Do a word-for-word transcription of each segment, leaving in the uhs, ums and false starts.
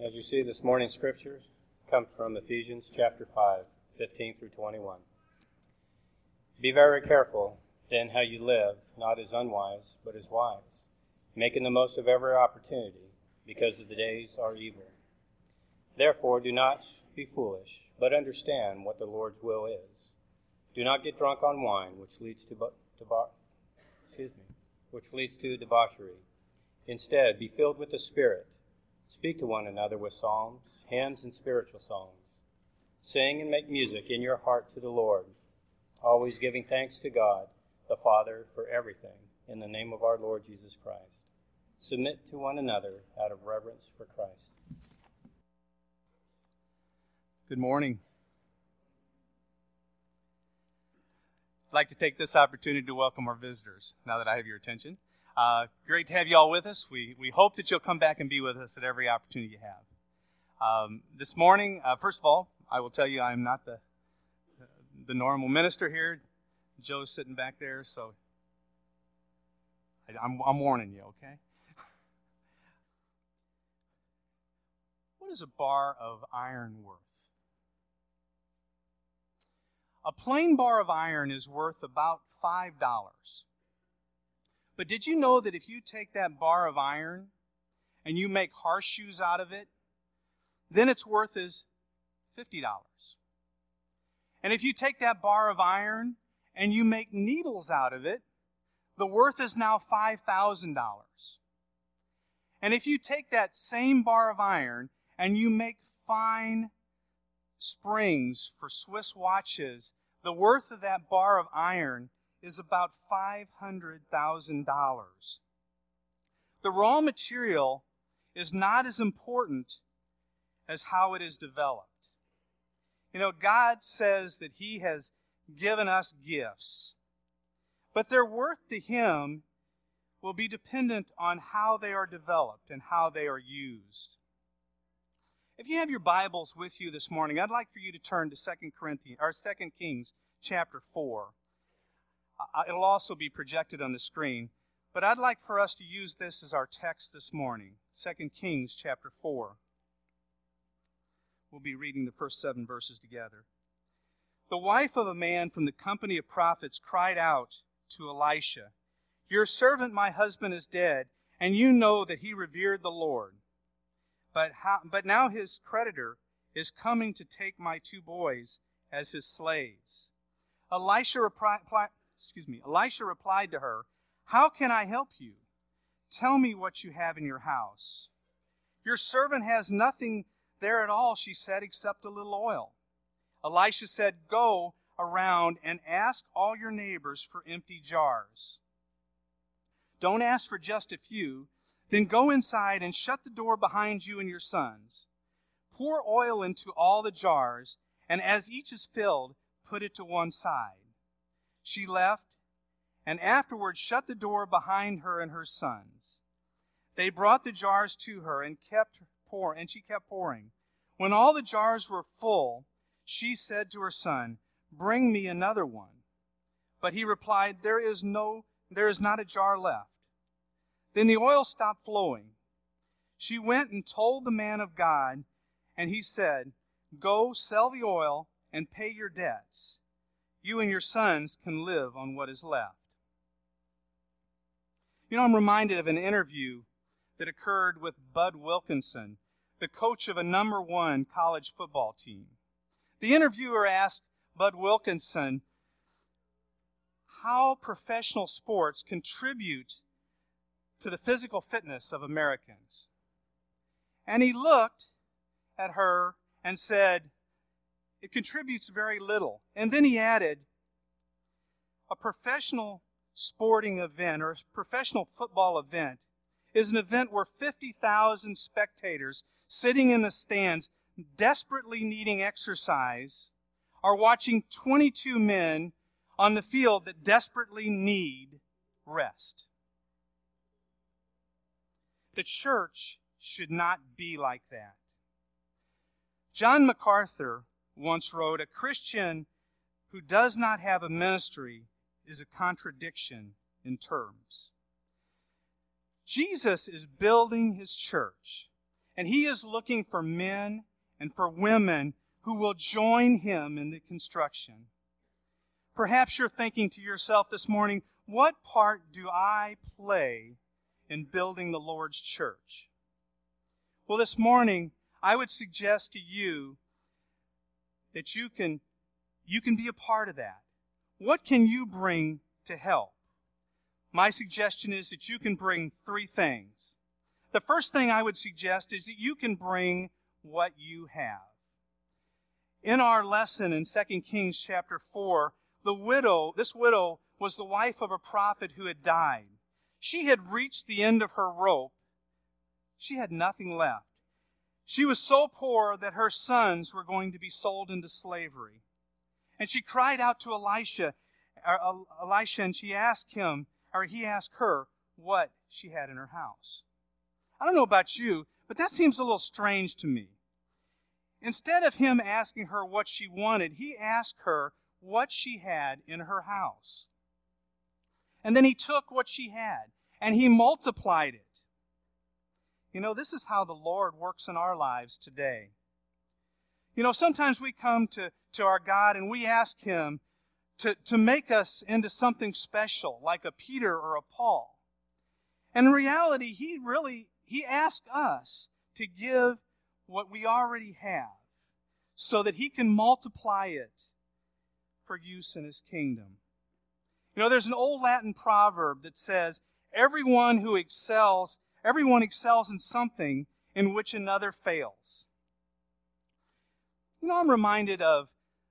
As you see, this morning's scriptures come from Ephesians chapter five, fifteen through twenty-one. Be very careful then how you live, not as unwise, but as wise, making the most of every opportunity, because the days are evil. Therefore, do not be foolish, but understand what the Lord's will is. Do not get drunk on wine, which leads to, to excuse me, which leads to debauchery. Instead, be filled with the Spirit. Speak to one another with psalms, hymns, and spiritual songs. Sing and make music in your heart to the Lord, always giving thanks to God, the Father, for everything, in the name of our Lord Jesus Christ. Submit to one another out of reverence for Christ. Good morning. I'd like to take this opportunity to welcome our visitors, now that I have your attention. Uh, great to have you all with us. We we hope that you'll come back and be with us at every opportunity you have. Um, this morning, uh, first of all, I will tell you I am not the the normal minister here. Joe's sitting back there, so I, I'm, I'm warning you, okay? What is a bar of iron worth? A plain bar of iron is worth about five dollars. But did you know that if you take that bar of iron and you make horseshoes out of it, then its worth is fifty dollars. And if you take that bar of iron and you make needles out of it, the worth is now five thousand dollars. And if you take that same bar of iron and you make fine springs for Swiss watches, the worth of that bar of iron is about five hundred thousand dollars. The raw material is not as important as how it is developed. You know, God says that He has given us gifts, but their worth to Him will be dependent on how they are developed and how they are used. If you have your Bibles with you this morning, I'd like for you to turn to Second Corinthians or Second Kings chapter four. It'll also be projected on the screen, but I'd like for us to use this as our text this morning. Second Kings chapter four. We'll be reading the first seven verses together. The wife of a man from the company of prophets cried out to Elisha, "Your servant, my husband, is dead, and you know that he revered the Lord. But how, but now his creditor is coming to take my two boys as his slaves." Elisha replied, excuse me, Elisha replied to her, "How can I help you? Tell me what you have in your house." "Your servant has nothing there at all," she said, "except a little oil." Elisha said, "Go around and ask all your neighbors for empty jars. Don't ask for just a few. Then go inside and shut the door behind you and your sons. Pour oil into all the jars, and as each is filled, put it to one side." She left, and afterwards shut the door behind her and her sons. They brought the jars to her and kept pour, and she kept pouring. When all the jars were full, she said to her son, "Bring me another one." But he replied, "There is no, there is not a jar left." Then the oil stopped flowing. She went and told the man of God, and he said, "Go sell the oil and pay your debts. You and your sons can live on what is left." You know, I'm reminded of an interview that occurred with Bud Wilkinson, the coach of a number one college football team. The interviewer asked Bud Wilkinson how professional sports contribute to the physical fitness of Americans. And he looked at her and said, "It contributes very little." And then he added, "A professional sporting event or a professional football event is an event where fifty thousand spectators sitting in the stands desperately needing exercise are watching twenty-two men on the field that desperately need rest." The church should not be like that. John MacArthur once wrote, "A Christian who does not have a ministry is a contradiction in terms." Jesus is building His church, And he is looking for men and for women who will join him in the construction. Perhaps you're thinking to yourself this morning, what part do I play in building the Lord's church? Well, this morning, I would suggest to you that you can, you can be a part of that. What can you bring to help? My suggestion is that you can bring three things. The first thing I would suggest is that you can bring what you have. In our lesson in Second Kings chapter four, the widow, this widow was the wife of a prophet who had died. She had reached the end of her rope. She had nothing left. She was so poor that her sons were going to be sold into slavery. And she cried out to Elisha, uh, Elisha, and she asked him, or he asked her, what she had in her house. I don't know about you, but that seems a little strange to me. Instead of him asking her what she wanted, he asked her what she had in her house. And then he took what she had, and he multiplied it. You know, this is how the Lord works in our lives today. You know, sometimes we come to, to our God and we ask him to, to make us into something special, like a Peter or a Paul. And in reality, he really, he asks us to give what we already have so that he can multiply it for use in his kingdom. You know, there's an old Latin proverb that says, everyone who excels, everyone excels in something in which another fails. You know, I'm reminded of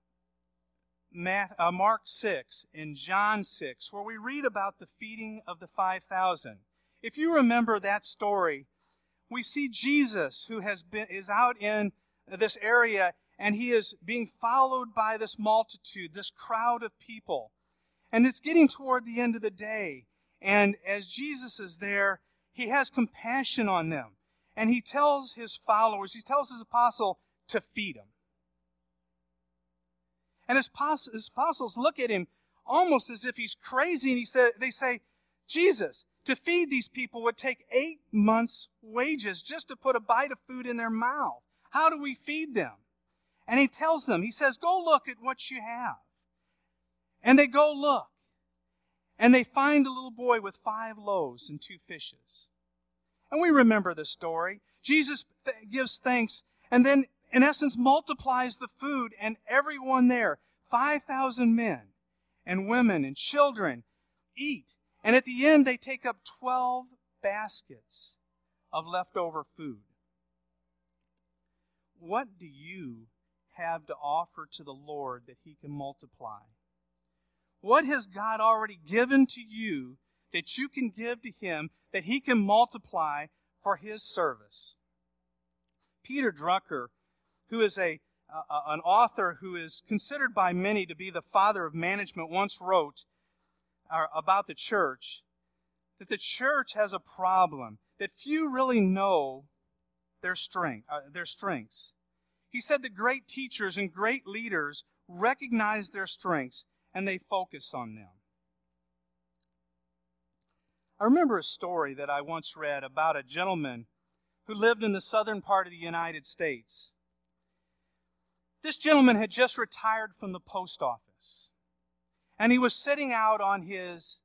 Mark six and John six, where we read about the feeding of the five thousand. If you remember that story, we see Jesus who has been is out in this area, and he is being followed by this multitude, this crowd of people. And it's getting toward the end of the day. And as Jesus is there, he has compassion on them. And he tells his followers, he tells his apostle to feed them. And his apostles look at him almost as if he's crazy. And he said, they say, Jesus, to feed these people would take eight months' wages just to put a bite of food in their mouth. How do we feed them? And he tells them, he says, go look at what you have. And they go look. And they find a little boy with five loaves and two fishes. And we remember the story. Jesus th- gives thanks and then, in essence, multiplies the food, and everyone there, five thousand men and women and children, eat. And at the end, they take up twelve baskets of leftover food. What do you have to offer to the Lord that he can multiply? What has God already given to you that you can give to him that he can multiply for his service? Peter Drucker, who is a uh, an author who is considered by many to be the father of management, once wrote uh, about the church that the church has a problem, that few really know their strength, uh, their strengths. He said that great teachers and great leaders recognize their strengths and they focus on them. I remember a story that I once read about a gentleman who lived in the southern part of the United States. This gentleman had just retired from the post office, and he was sitting out on his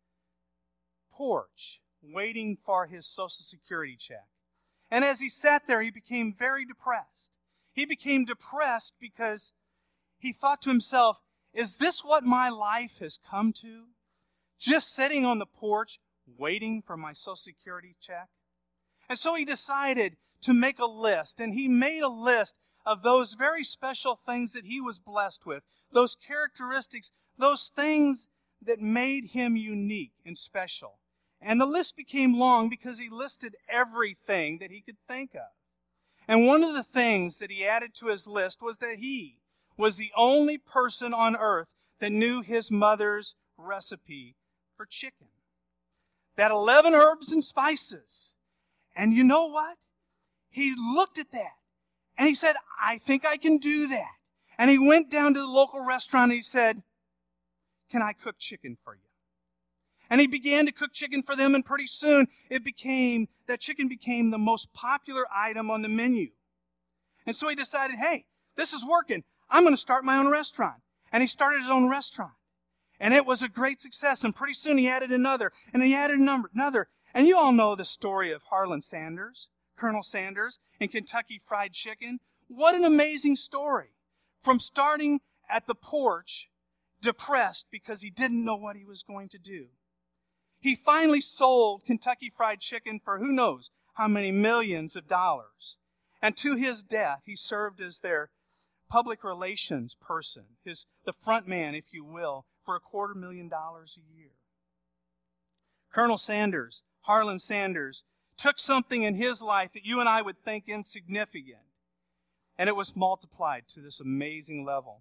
porch waiting for his Social Security check. And as he sat there, he became very depressed. He became depressed because he thought to himself, is this what my life has come to? Just sitting on the porch waiting for my Social Security check? And so he decided to make a list, and he made a list of those very special things that he was blessed with, those characteristics, those things that made him unique and special. And the list became long because he listed everything that he could think of. And one of the things that he added to his list was that he was the only person on earth that knew his mother's recipe for chicken. That eleven herbs and spices. And you know what? He looked at that and he said, I think I can do that. And he went down to the local restaurant and he said, can I cook chicken for you? And he began to cook chicken for them, and pretty soon it became, that chicken became the most popular item on the menu. And so he decided, hey, this is working. I'm going to start my own restaurant. And he started his own restaurant. And it was a great success. And pretty soon he added another, and he added another. And you all know the story of Harlan Sanders, Colonel Sanders, and Kentucky Fried Chicken. What an amazing story. From starting at the porch, depressed because he didn't know what he was going to do. He finally sold Kentucky Fried Chicken for who knows how many millions of dollars. And to his death, he served as their public relations person, his the front man, if you will, for a quarter million dollars a year. Colonel Sanders, Harlan Sanders, took something in his life that you and I would think insignificant, and it was multiplied to this amazing level.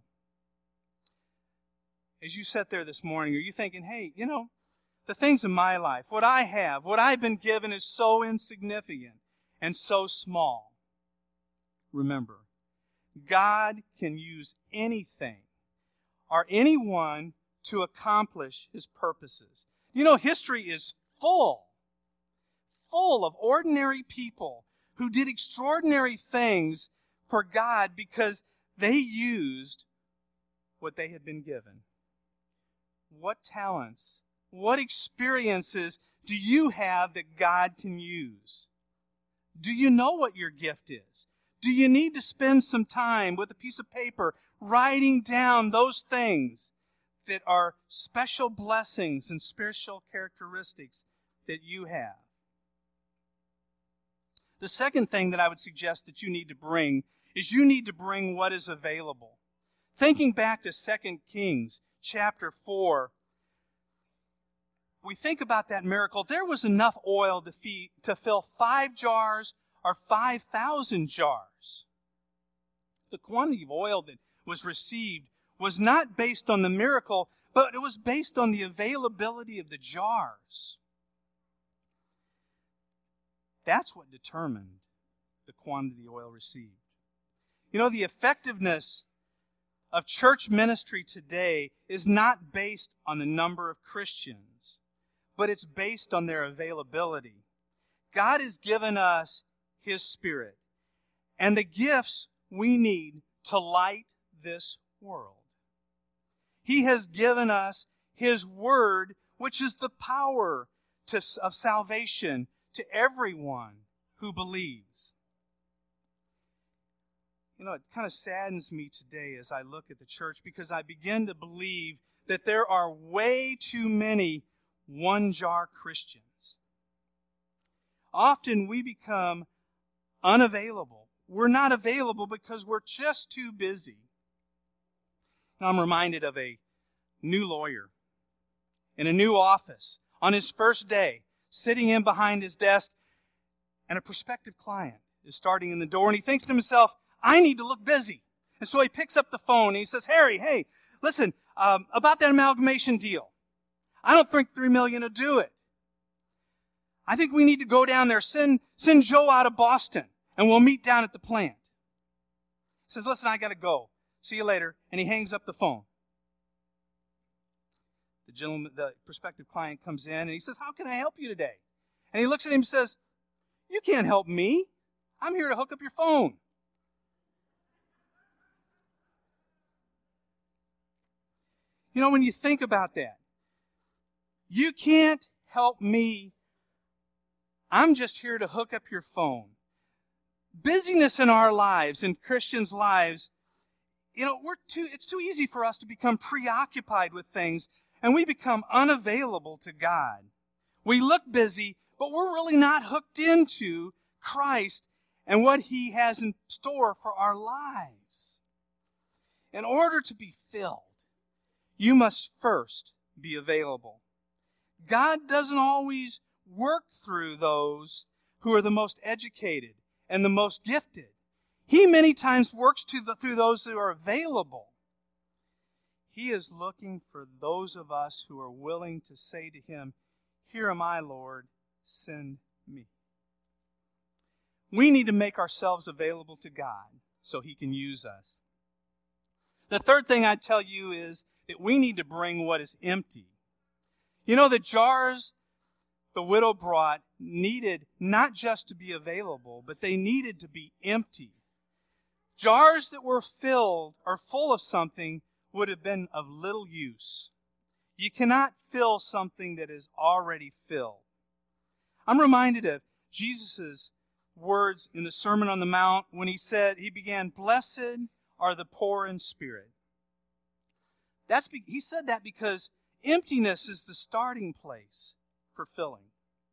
As you sat there this morning, are you thinking, hey, you know, the things in my life, what I have, what I've been given is so insignificant and so small. Remember, God can use anything or anyone to accomplish His purposes. You know, history is full, full of ordinary people who did extraordinary things for God because they used what they had been given. What talents, what experiences do you have that God can use? Do you know what your gift is? Do you need to spend some time with a piece of paper writing down those things that are special blessings and spiritual characteristics that you have? The second thing that I would suggest that you need to bring is you need to bring what is available. Thinking back to Second Kings chapter four, we think about that miracle. There was enough oil to, feed, to fill five jars or five thousand jars. The quantity of oil that was received was not based on the miracle, but it was based on the availability of the jars. That's what determined the quantity of oil received. You know, the effectiveness of church ministry today is not based on the number of Christians, but it's based on their availability. God has given us His Spirit and the gifts we need to light this world. He has given us His Word, which is the power to, of salvation to everyone who believes. You know, it kind of saddens me today as I look at the church because I begin to believe that there are way too many one-jar Christians. Often we become unavailable. We're not available because we're just too busy. Now I'm reminded of a new lawyer in a new office on his first day, sitting in behind his desk, and a prospective client is starting in the door, and he thinks to himself, I need to look busy. And so he picks up the phone and he says, Harry, hey, listen, um, about that amalgamation deal. I don't think three million dollars will do it. I think we need to go down there, send, send Joe out of Boston, and we'll meet down at the plant. He says, listen, I got to go. See you later. And he hangs up the phone. The gentleman, the prospective client comes in and he says, how can I help you today? And he looks at him and says, you can't help me. I'm here to hook up your phone. You know, when you think about that, you can't help me. I'm just here to hook up your phone. Busyness in our lives, in Christians' lives, you know, we're too, it's too easy for us to become preoccupied with things, and we become unavailable to God. We look busy, but we're really not hooked into Christ and what He has in store for our lives. In order to be filled, you must first be available. God doesn't always work through those who are the most educated and the most gifted. He many times works to the, through those who are available. He is looking for those of us who are willing to say to Him, here am I, Lord, send me. We need to make ourselves available to God so He can use us. The third thing I tell you is that we need to bring what is empty. You know, the jars the widow brought needed not just to be available, but they needed to be empty. Jars that were filled or full of something would have been of little use. You cannot fill something that is already filled. I'm reminded of Jesus' words in the Sermon on the Mount when he said, he began, "Blessed are the poor in spirit." That's be, he said that because emptiness is the starting place for filling.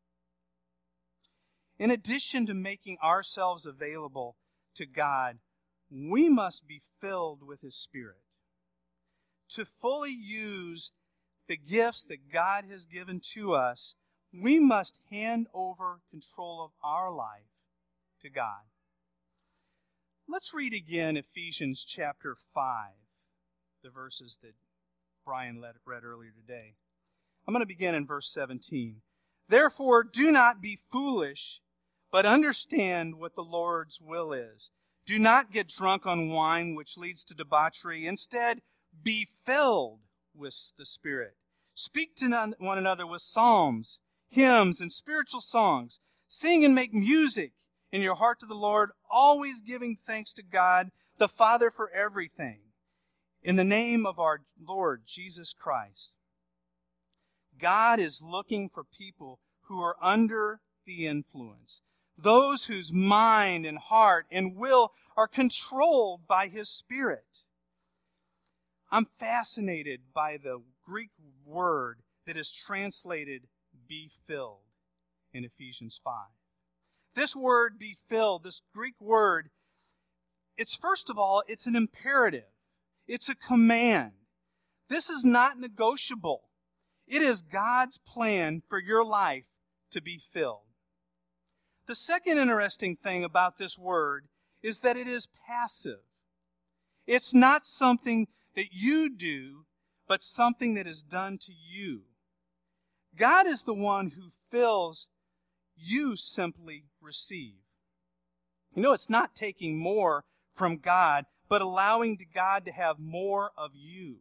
In addition to making ourselves available to God, we must be filled with His Spirit. To fully use the gifts that God has given to us, we must hand over control of our life to God. Let's read again Ephesians chapter five, the verses that Brian read earlier today. I'm going to begin in verse seventeen. "Therefore, do not be foolish, but understand what the Lord's will is. Do not get drunk on wine, which leads to debauchery. Instead, be filled with the Spirit. Speak to one another with psalms, hymns, and spiritual songs. Sing and make music in your heart to the Lord, always giving thanks to God, the Father, for everything, in the name of our Lord Jesus Christ." God is looking for people who are under the influence, those whose mind and heart and will are controlled by His Spirit. I'm fascinated by the Greek word that is translated "be filled" in Ephesians five. This word, "be filled," this Greek word, it's first of all, it's an imperative. It's a command. This is not negotiable. It is God's plan for your life to be filled. The second interesting thing about this word is that it is passive. It's not something that you do, but something that is done to you. God is the one who fills, you simply receive. You know, it's not taking more from God, but allowing God to have more of you.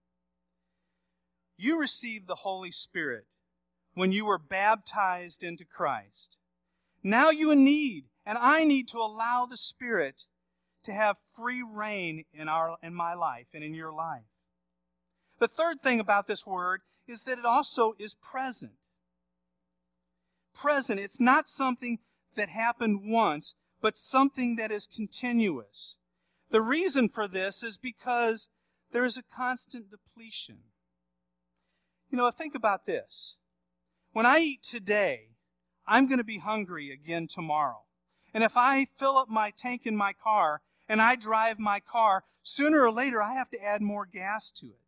You received the Holy Spirit when you were baptized into Christ. Now you need, and I need to allow the Spirit to have free reign in our in my life and in your life. The third thing about this word is that it also is present. Present, it's not something that happened once, but something that is continuous. The reason for this is because there is a constant depletion. You know, think about this. When I eat today, I'm going to be hungry again tomorrow. And if I fill up my tank in my car and I drive my car, sooner or later I have to add more gas to it.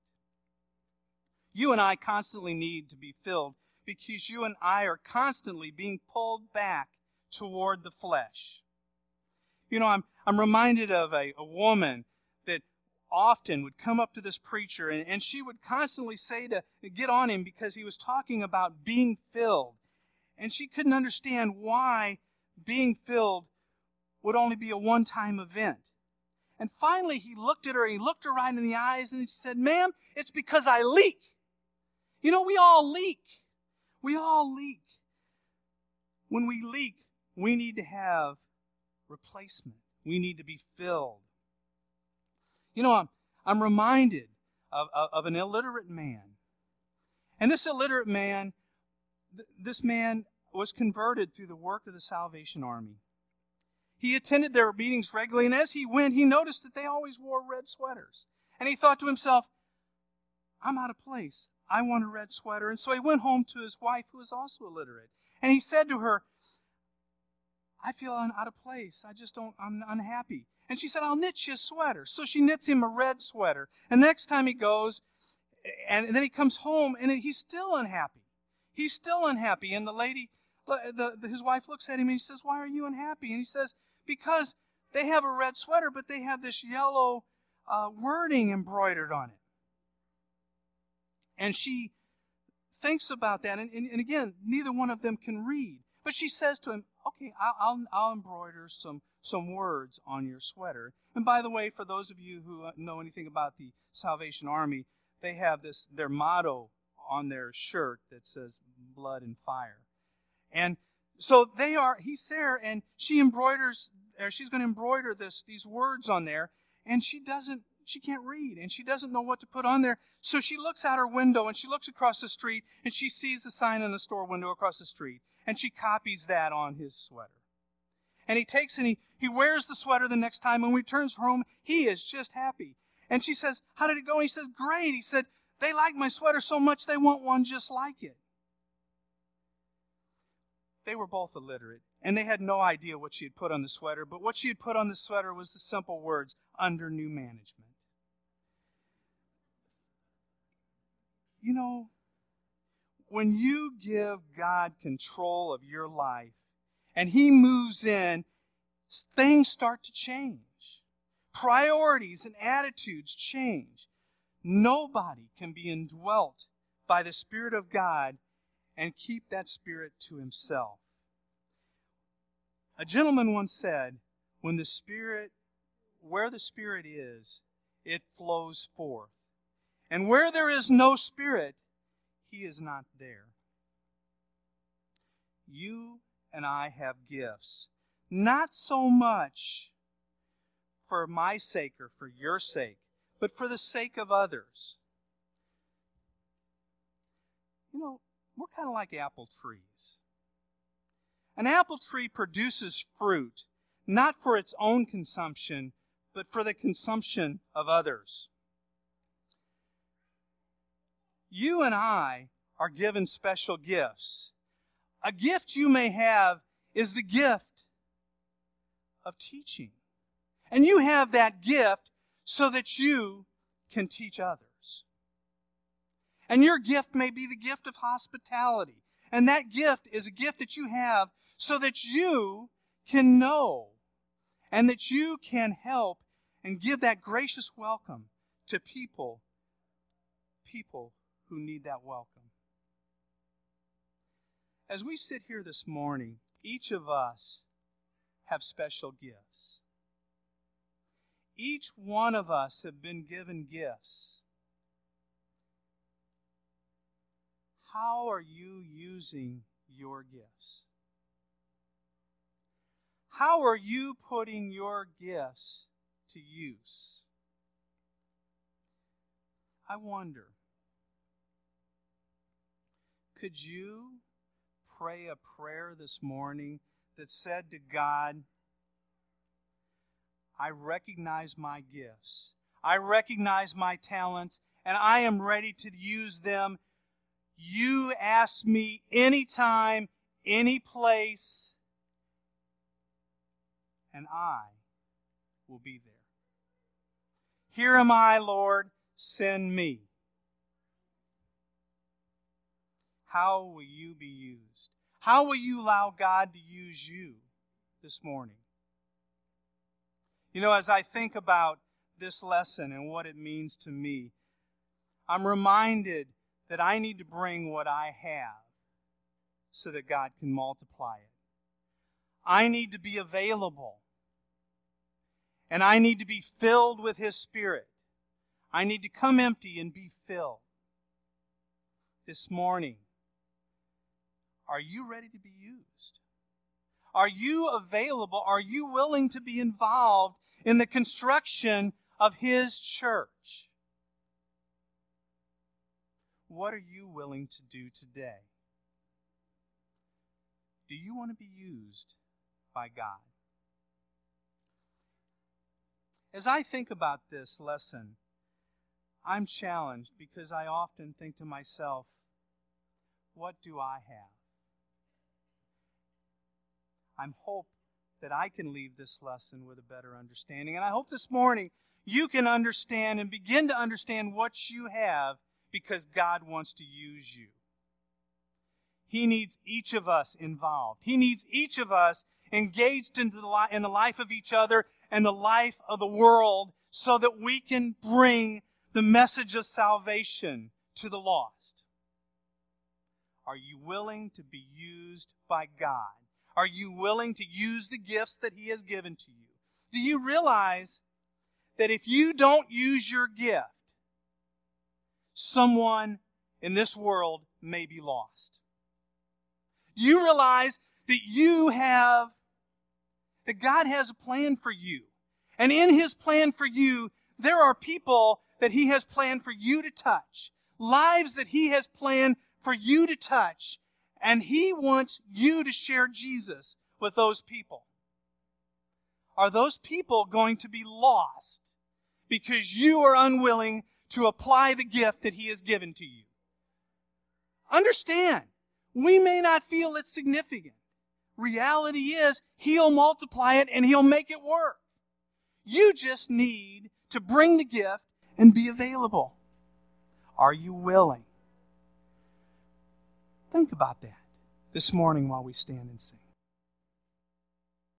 You and I constantly need to be filled because you and I are constantly being pulled back toward the flesh. You know, I'm I'm reminded of a, a woman that often would come up to this preacher and, and she would constantly say to get on him because he was talking about being filled. And she couldn't understand why being filled would only be a one-time event. And finally he looked at her, he looked her right in the eyes and he said, "Ma'am, it's because I leak." You know, we all leak. We all leak. When we leak, we need to have replacement. We need to be filled. You know, I'm, I'm reminded of, of, of an illiterate man. And this illiterate man, th- this man was converted through the work of the Salvation Army. He attended their meetings regularly, and as he went, he noticed that they always wore red sweaters. And he thought to himself, "I'm out of place. I want a red sweater." And so he went home to his wife, who was also illiterate. And he said to her, "I feel out of place. I just don't, I'm unhappy." And she said, "I'll knit you a sweater." So she knits him a red sweater. And next time he goes, and then he comes home, and he's still unhappy. He's still unhappy. And the lady, the, the, his wife looks at him and he says, "Why are you unhappy?" And he says, "Because they have a red sweater, but they have this yellow uh, wording embroidered on it." And she thinks about that. And, and, and again, neither one of them can read. But she says to him, "Okay, I'll, I'll, I'll embroider some, some words on your sweater." And by the way, for those of you who know anything about the Salvation Army, they have this, their motto on their shirt that says blood and fire. And so they are, he's there, and she embroiders, or she's going to embroider this these words on there, and she doesn't, she can't read, and she doesn't know what to put on there. So she looks out her window, and she looks across the street, and she sees the sign in the store window across the street, and she copies that on his sweater. And he takes and he, he wears the sweater the next time, and when he returns home, he is just happy. And she says, how did it go? And he says, great. He said, they like my sweater so much they want one just like it. They were both illiterate, and they had no idea what she had put on the sweater, but what she had put on the sweater was the simple words, under new management. You know, when you give God control of your life and He moves in, things start to change. Priorities and attitudes change. Nobody can be indwelt by the Spirit of God and keep that Spirit to himself. A gentleman once said, when the Spirit, where the Spirit is, it flows forth. And where there is no Spirit, He is not there. You and I have gifts, not so much for my sake or for your sake, but for the sake of others. You know, we're kind of like apple trees. An apple tree produces fruit, not for its own consumption, but for the consumption of others. You and I are given special gifts. A gift you may have is the gift of teaching. And you have that gift so that you can teach others. And your gift may be the gift of hospitality. And that gift is a gift that you have so that you can know and that you can help and give that gracious welcome to people, people who need that welcome. As we sit here this morning, each of us have special gifts. Each one of us have been given gifts. How are you using your gifts? How are you putting your gifts to use? I wonder, could you pray a prayer this morning that said to God, I recognize my gifts, I recognize my talents, and I am ready to use them. You ask me anytime, any place, and I will be there. Here am I, Lord, send me. How will you be used? How will you allow God to use you this morning? You know, as I think about this lesson and what it means to me, I'm reminded that I need to bring what I have so that God can multiply it. I need to be available. And I need to be filled with His Spirit. I need to come empty and be filled. This morning, are you ready to be used? Are you available? Are you willing to be involved in the construction of His church? What are you willing to do today? Do you want to be used by God? As I think about this lesson, I'm challenged because I often think to myself, what do I have? I'm hope that I can leave this lesson with a better understanding. And I hope this morning you can understand and begin to understand what you have because God wants to use you. He needs each of us involved. He needs each of us engaged into the li- in the life of each other and the life of the world so that we can bring the message of salvation to the lost. Are you willing to be used by God? Are you willing to use the gifts that He has given to you? Do you realize that if you don't use your gift, someone in this world may be lost. Do you realize that you have, that God has a plan for you? And in His plan for you, there are people that He has planned for you to touch, lives that He has planned for you to touch, and He wants you to share Jesus with those people. Are those people going to be lost because you are unwilling to apply the gift that He has given to you? Understand, we may not feel it's significant. Reality is, He'll multiply it and He'll make it work. You just need to bring the gift and be available. Are you willing? Think about that this morning while we stand and sing.